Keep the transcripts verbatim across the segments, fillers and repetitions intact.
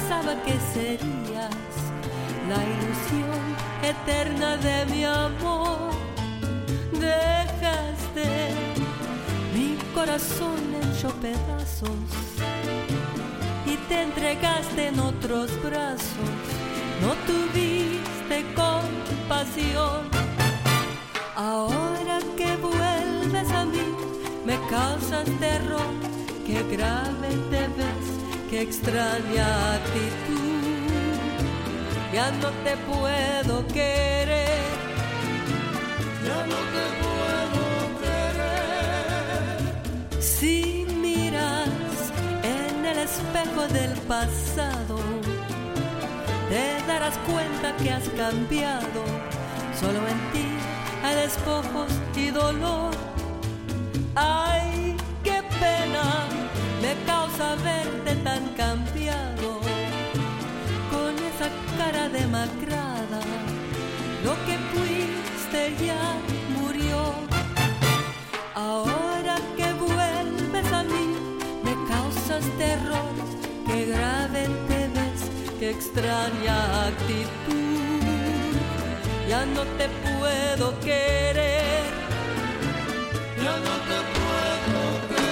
pensaba que serías la ilusión eterna de mi amor. Dejaste mi corazón hecho pedazos y te entregaste en otros brazos. No tuviste compasión. Ahora que vuelves a mí me causas terror. Qué grave te ves, qué extraña actitud. Ya no te puedo querer, ya no te puedo querer. Si miras en el espejo del pasado, te darás cuenta que has cambiado. Solo en ti hay despojos y dolor. Ay, qué pena me causa verte tan cambiado, con esa cara demacrada. Lo que fuiste ya murió. Ahora que vuelves a mí me causas terror. Qué grave te ves, qué extraña actitud. Ya no te puedo querer, ya no te puedo querer.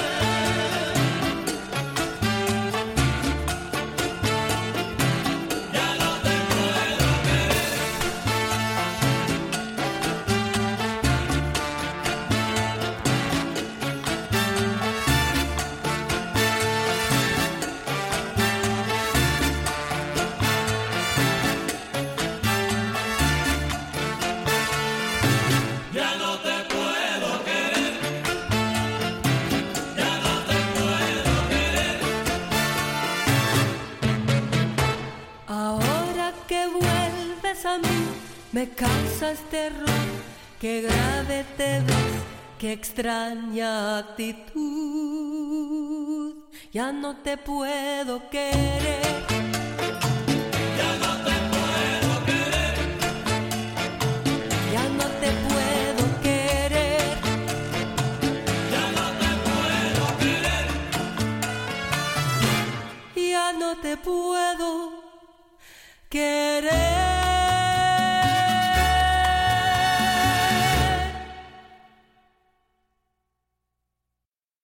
A mí me causas terror, qué grave te ves, qué extraña actitud. Ya no te puedo querer.